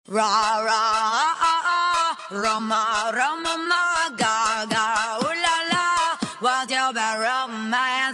Ra ra ah Roma Roma Gaga ooh la la what's your bad romance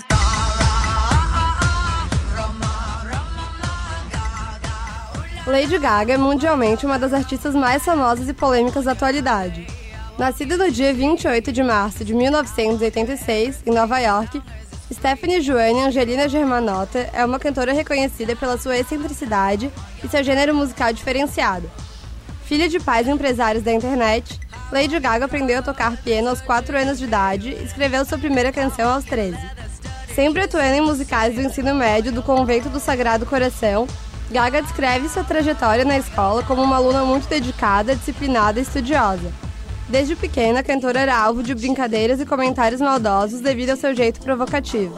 Lady Gaga é mundialmente uma das artistas mais famosas e polêmicas da atualidade. Nascida no dia 28 de março de 1986, em Nova York, Stephanie Joanne Angelina Germanotta é uma cantora reconhecida pela sua excentricidade e seu gênero musical diferenciado. Filha de pais empresários da internet, Lady Gaga aprendeu a tocar piano aos 4 anos de idade e escreveu sua primeira canção aos 13. Sempre atuando em musicais do ensino médio do Convento do Sagrado Coração, Gaga descreve sua trajetória na escola como uma aluna muito dedicada, disciplinada e estudiosa. Desde pequena, a cantora era alvo de brincadeiras e comentários maldosos devido ao seu jeito provocativo.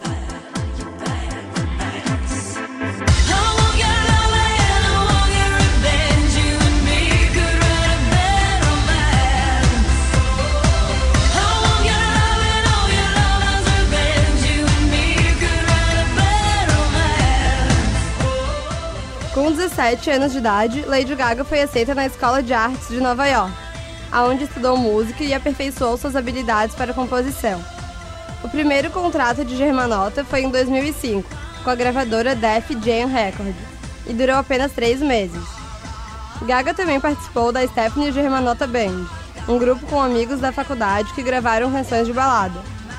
Com 17 anos de idade, Lady Gaga foi aceita na Escola de Artes de Nova York, onde estudou música e aperfeiçoou suas habilidades para composição. O primeiro contrato de Germanotta foi em 2005, com a gravadora Def Jam Records, e durou apenas 3 meses. Gaga também participou da Stephanie Germanotta Band, um grupo com amigos da faculdade que gravaram canções de balada.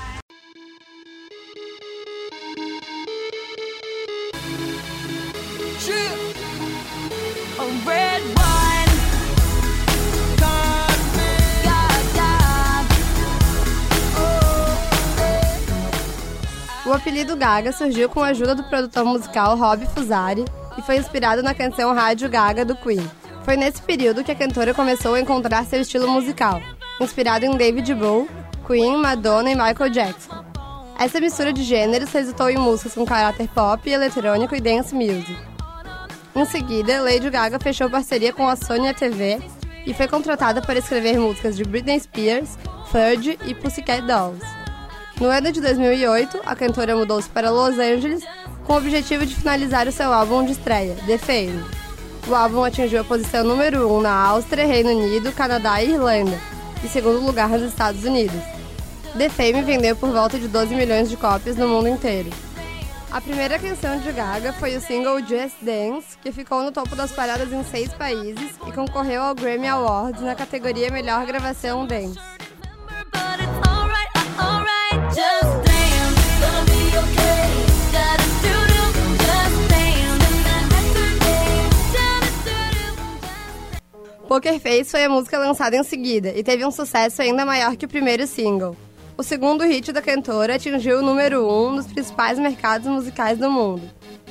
O apelido Gaga surgiu com a ajuda do produtor musical Rob Fusari e foi inspirado na canção Rádio Gaga do Queen. Foi nesse período que a cantora começou a encontrar seu estilo musical, inspirado em David Bowie, Queen, Madonna e Michael Jackson. Essa mistura de gêneros resultou em músicas com caráter pop, eletrônico e dance music. Em seguida, Lady Gaga fechou parceria com a Sony TV e foi contratada para escrever músicas de Britney Spears, Fergie e Pussycat Dolls. No ano de 2008, a cantora mudou-se para Los Angeles com o objetivo de finalizar o seu álbum de estreia, The Fame. O álbum atingiu a posição número 1 na Áustria, Reino Unido, Canadá e Irlanda, e segundo lugar nos Estados Unidos. The Fame vendeu por volta de 12 milhões de cópias no mundo inteiro. A primeira canção de Gaga foi o single Just Dance, que ficou no topo das paradas em 6 países e concorreu ao Grammy Awards na categoria Melhor Gravação Dance. Poker Face foi a música lançada em seguida e teve um sucesso ainda maior que o primeiro single. O segundo hit da cantora atingiu o número 1 nos principais mercados musicais do mundo.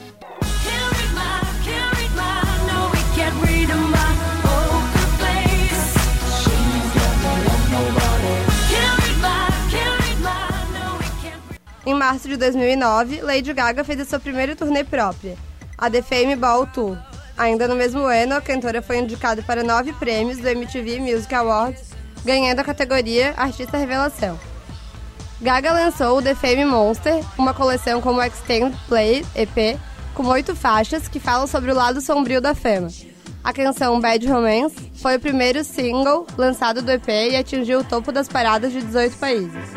Em março de 2009, Lady Gaga fez a sua primeira turnê própria, a The Fame Ball Tour. Ainda no mesmo ano, a cantora foi indicada para 9 prêmios do MTV Music Awards, ganhando a categoria Artista Revelação. Gaga lançou o The Fame Monster, uma coleção como Extended Play EP, com 8 faixas que falam sobre o lado sombrio da fama. A canção Bad Romance foi o primeiro single lançado do EP e atingiu o topo das paradas de 18 países.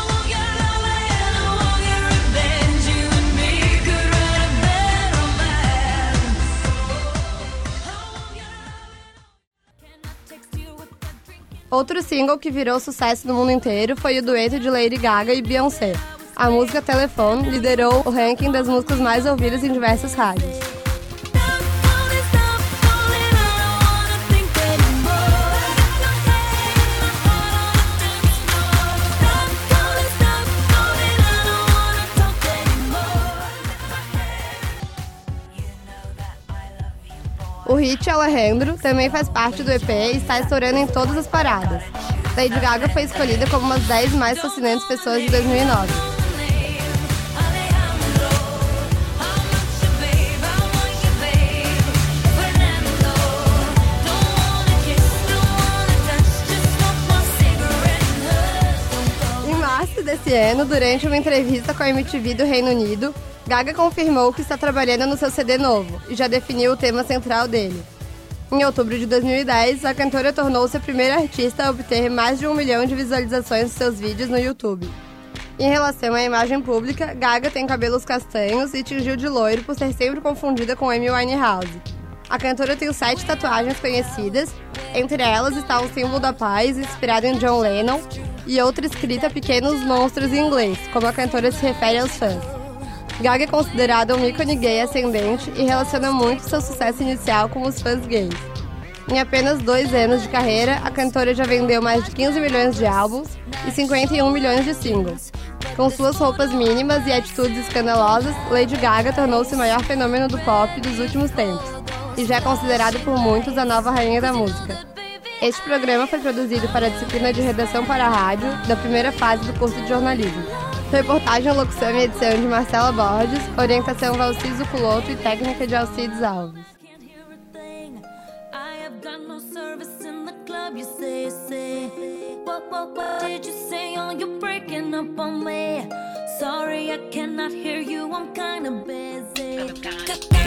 Outro single que virou sucesso no mundo inteiro foi o dueto de Lady Gaga e Beyoncé. A música Telephone liderou o ranking das músicas mais ouvidas em diversas rádios. O hit Alejandro também faz parte do EP e está estourando em todas as paradas. Lady Gaga foi escolhida como uma das 10 mais fascinantes pessoas de 2009. Em março desse ano, durante uma entrevista com a MTV do Reino Unido, Gaga confirmou que está trabalhando no seu CD novo e já definiu o tema central dele. Em outubro de 2010, a cantora tornou-se a primeira artista a obter mais de 1 milhão de visualizações de seus vídeos no YouTube. Em relação à imagem pública, Gaga tem cabelos castanhos e tingiu de loiro por ser sempre confundida com Amy Winehouse. A cantora tem 7 tatuagens conhecidas, entre elas está o símbolo da paz, inspirado em John Lennon, e outra escrita Pequenos Monstros em inglês, como a cantora se refere aos fãs. Gaga é considerada um ícone gay ascendente e relaciona muito seu sucesso inicial com os fãs gays. Em apenas 2 anos de carreira, a cantora já vendeu mais de 15 milhões de álbuns e 51 milhões de singles. Com suas roupas mínimas e atitudes escandalosas, Lady Gaga tornou-se o maior fenômeno do pop dos últimos tempos e já é considerada por muitos a nova rainha da música. Este programa foi produzido para a disciplina de redação para a rádio da primeira fase do curso de jornalismo. Reportagem, locução e edição de Marcela Borges, orientação Valciso Culoto e técnica de Alcides Alves. What did you say? Oh, you're breaking up on me. Sorry, I cannot hear you, I'm kinda busy.